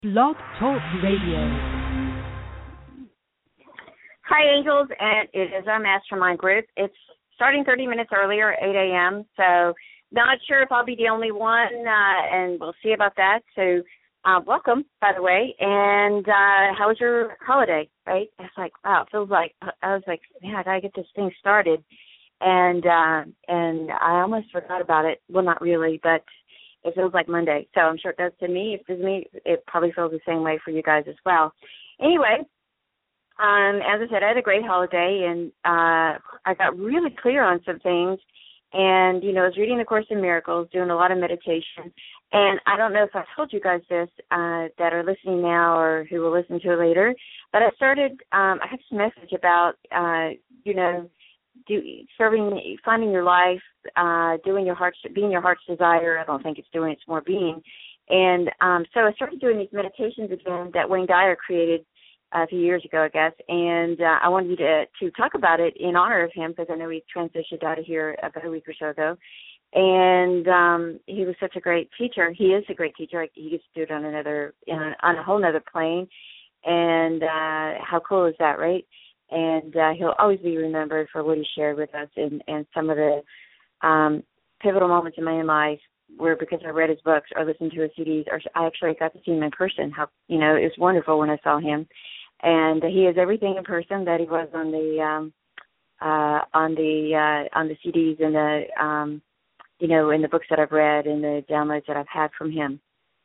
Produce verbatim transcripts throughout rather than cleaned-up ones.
Blog Talk Radio. Hi, Angels, and it is our mastermind group. It's starting thirty minutes earlier, eight a.m., so not sure if I'll be the only one, uh, and we'll see about that. So uh, welcome, by the way, and uh, how was your holiday, right? It's like, wow, it feels like, I was like, man, I got to get this thing started, and uh, and I almost forgot about it. Well, not really, but it feels like Monday, so I'm sure it does to me. If it does to me, it probably feels the same way for you guys as well. Anyway, um, as I said, I had a great holiday, and uh, I got really clear on some things. And, you know, I was reading the Course in Miracles, doing a lot of meditation. And I don't know if I told you guys this uh, that are listening now or who will listen to it later, but I started, um, I had this message about, uh, you know, do, serving, finding your life, uh, doing your heart's, being your heart's desire. I don't think it's doing, it's more being. And um, so I started doing these meditations again that Wayne Dyer created a few years ago, I guess, and uh, I wanted you to, to talk about it in honor of him because I know he transitioned out of here about a week or so ago. And um, he was such a great teacher. He is a great teacher. He gets to do it on another, on, on a whole other plane. And uh, how cool is that, right? And uh, he'll always be remembered for what he shared with us and, and some of the um, pivotal moments in my own life where because I read his books or listened to his C Ds, or I actually got to see him in person. How, you know, it was wonderful when I saw him. And he is everything in person that he was on the um, uh, on the uh, on the C Ds and the um, you know in the books that I've read and the downloads that I've had from him.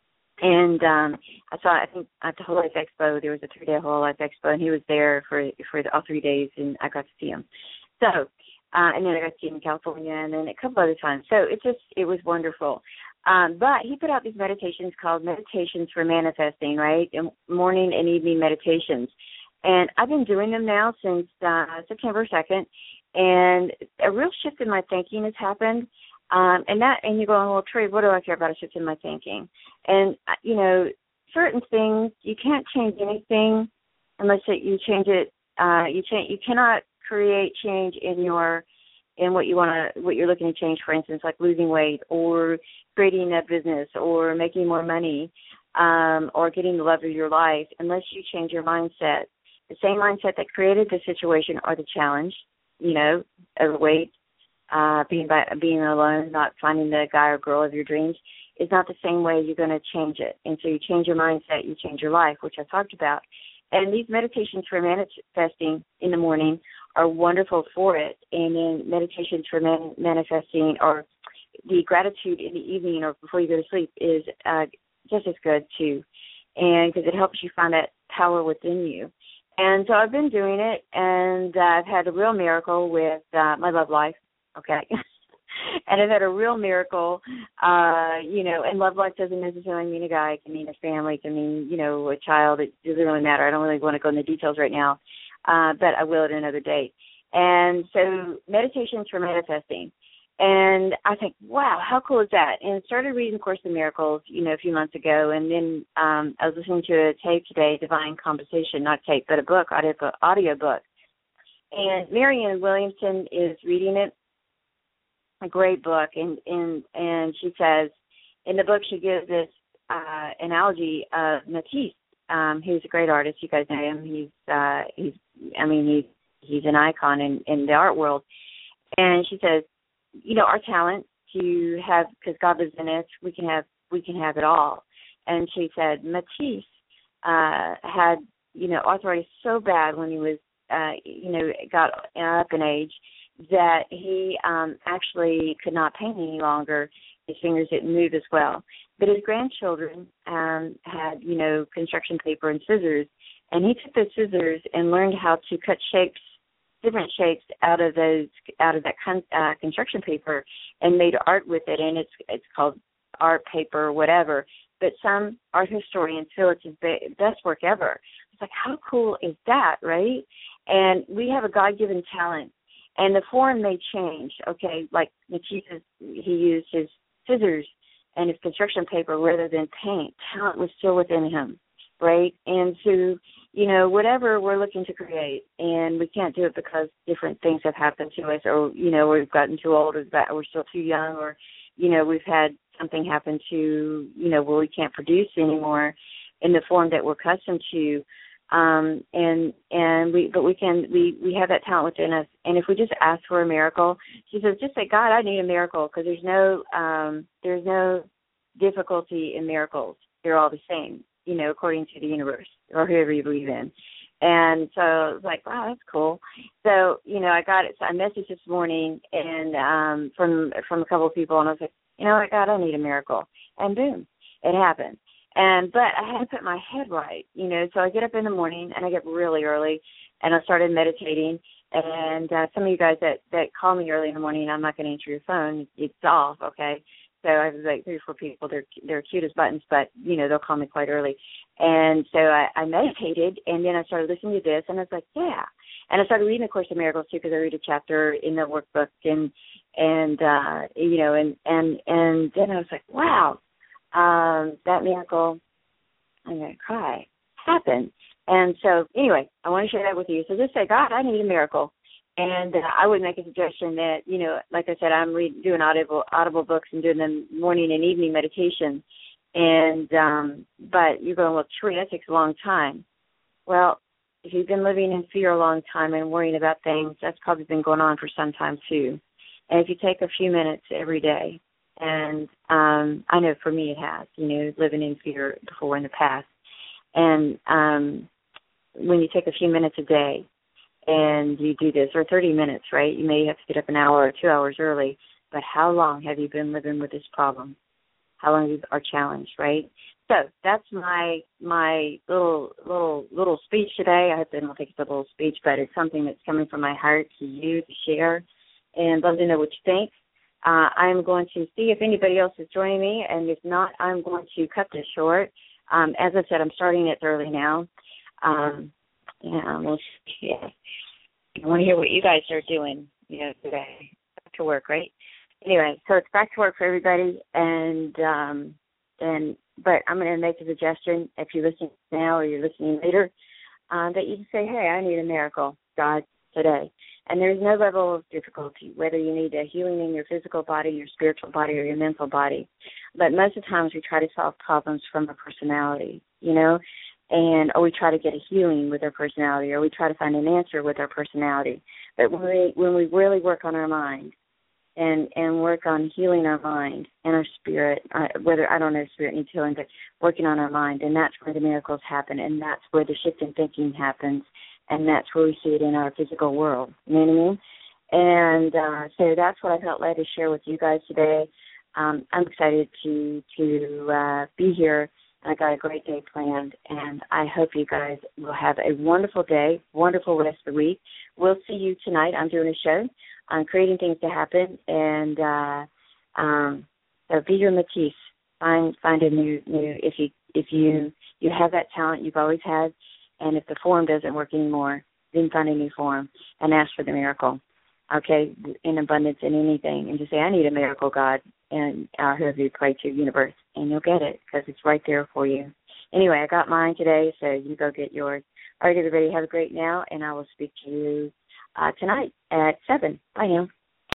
And um, I saw, I think at the Whole Life Expo, there was a three-day Whole Life Expo, and he was there for for the, all three days, and I got to see him. So, uh, and then I got to see him in California, and then a couple other times. So it just it was wonderful. Um, but he put out these meditations called Meditations for Manifesting, right? And morning and evening meditations. And I've been doing them now since uh, September second, and a real shift in my thinking has happened. Um, and that, and you're going, well, Trey, what do I care about a shift in my thinking? And, uh, you know, certain things, you can't change anything unless it, you change it. Uh, you change, you cannot create change in your, in what you want to, what you're looking to change, for instance, like losing weight or creating a business or making more money, um, or getting the love of your life, unless you change your mindset. The same mindset that created the situation or the challenge, you know, of weight, uh, being by, being alone, not finding the guy or girl of your dreams, is not the same way you're going to change it. And so you change your mindset, you change your life, which I talked about. And these meditations for manifesting in the morning are wonderful for it. And then meditations for man- manifesting or the gratitude in the evening or before you go to sleep is uh, just as good too. And because it helps you find that power within you. And so I've been doing it, and uh, I've had a real miracle with uh, my love life, okay? And I've had a real miracle, uh, you know, and love life doesn't necessarily mean a guy. It can mean a family. It can mean, you know, a child. It doesn't really matter. I don't really want to go into details right now, uh, but I will at another date. And so meditations for manifesting. And I think, wow, how cool is that? And I started reading Course in Miracles, you know, a few months ago. And then um, I was listening to a tape today, Divine Conversation, not tape, but a book, audio, audio book. And Marianne Williamson is reading it, a great book. And, and, and she says, in the book, she gives this uh, analogy of Matisse, um, who's a great artist. You guys know him. He's, uh, he's I mean, he's, he's an icon in, in the art world. And she says, you know, our talent to have, because God lives in us, we can have we can have it all. And she said Matisse uh, had, you know, arthritis so bad when he was, uh, you know, got up in age that he um, actually could not paint any longer. His fingers didn't move as well. But his grandchildren um, had, you know, construction paper and scissors, and he took those scissors and learned how to cut shapes, different shapes out of those, out of that con, uh, construction paper, and made art with it. And it's it's called art paper or whatever. But some art historians feel it's his be- best work ever. It's like, how cool is that, right? And we have a God-given talent, and the form may change. Okay, like Matisse, he used his scissors and his construction paper rather than paint. Talent was still within him, right? And so, you know, whatever we're looking to create, and we can't do it because different things have happened to us, or, you know, we've gotten too old, or we're still too young, or, you know, we've had something happen to, you know, where we can't produce anymore. in the form that we're accustomed to. Um, and and we, but we can, we, we have that talent within us. And if we just ask for a miracle, she says, just say, God, I need a miracle, because there's no, um, there's no difficulty in miracles. They're all the same, you know, according to the universe or whoever you believe in. And so I was like, wow, that's cool. So, you know, I got it. So I messaged this morning and um, from from a couple of people, and I was like, you know what, God, I need a miracle. And boom, it happened. And but I had to put my head right, you know. So I get up in the morning, and I get really early, and I started meditating. And uh, some of you guys that, that call me early in the morning, I'm not going to answer your phone. It's off, okay? So I have like three or four people. They're they're cute as buttons, but, you know, they'll call me quite early. And so I, I meditated, and then I started listening to this, and I was like, yeah. And I started reading A Course in Miracles, too, because I read a chapter in the workbook, and, and uh, you know, and, and, and then I was like, wow. Um, that miracle, I'm going to cry, happened. And so, anyway, I want to share that with you. So just say, God, I need a miracle. And uh, I would make a suggestion that, you know, like I said, I'm read, doing audible audible books and doing them morning and evening meditation. And, um, but you're going, well, Tree, that takes a long time. Well, if you've been living in fear a long time and worrying about things, that's probably been going on for some time, too. And if you take a few minutes every day, and um, I know for me it has, you know, living in fear before in the past. And um, when you take a few minutes a day and you do this, or thirty minutes, right, you may have to get up an hour or two hours early, but how long have you been living with this problem? How long you are challenged, right? So that's my my little little little speech today. I hope I don't think it's a little speech, but it's something that's coming from my heart to you to share, and love to know what you think. Uh, I'm going to see if anybody else is joining me, and if not, I'm going to cut this short. Um, as I said, I'm starting it early now. Um, yeah, we'll see. Yeah. I want to hear what you guys are doing, you know, today. Back to work, right? Anyway, so it's back to work for everybody, and um, and but I'm going to make a suggestion, if you're listening now or you're listening later, uh, that you can say, hey, I need a miracle, God, today. And there's no level of difficulty, whether you need a healing in your physical body, your spiritual body, or your mental body. But most of the times we try to solve problems from our personality, you know, and or we try to get a healing with our personality, or we try to find an answer with our personality. But when we when we really work on our mind and and work on healing our mind and our spirit, uh, whether I don't know if spirit needs healing, but working on our mind, and that's where the miracles happen, and that's where the shift in thinking happens. And that's where we see it in our physical world. You know what I mean? And uh, so that's what I felt led to share with you guys today. Um, I'm excited to to uh, be here. I got a great day planned, and I hope you guys will have a wonderful day, wonderful rest of the week. We'll see you tonight. I'm doing a show on creating things to happen, and uh, um, so be your Matisse. Find find a new new if you if you you have that talent you've always had. And if the form doesn't work anymore, then find a new form and ask for the miracle, okay, in abundance in anything. And just say, I need a miracle, God, and uh, whoever you pray to, universe, and you'll get it because it's right there for you. Anyway, I got mine today, so you go get yours. All right, everybody, have a great now, and I will speak to you uh, tonight at seven. Bye now.